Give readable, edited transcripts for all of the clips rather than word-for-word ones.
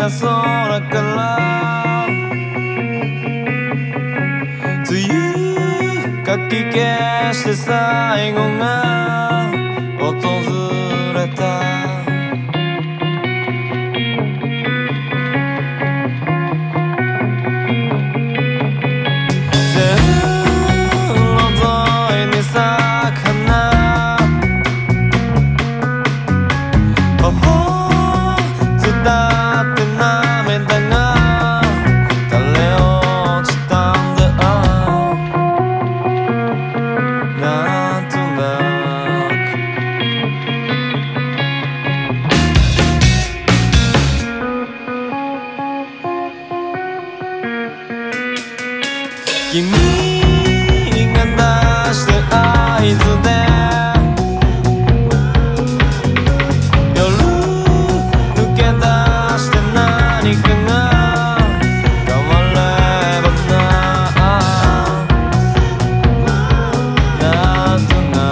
空から梅雨かき消して最後が訪れた。君が出して合図で夜抜け出して何かが変わればなんとな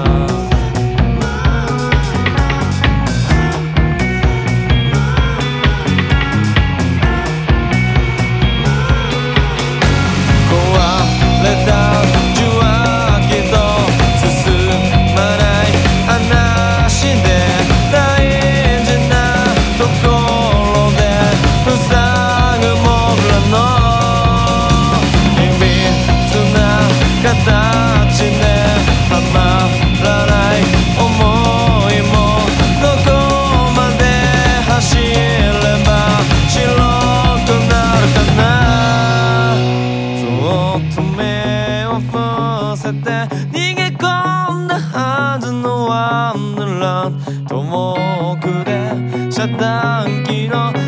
形ではまらない想いもどこまで走れば白くなるかな。そっと目を伏せて逃げ込んだはずのワンダーランド遠くで遮断機の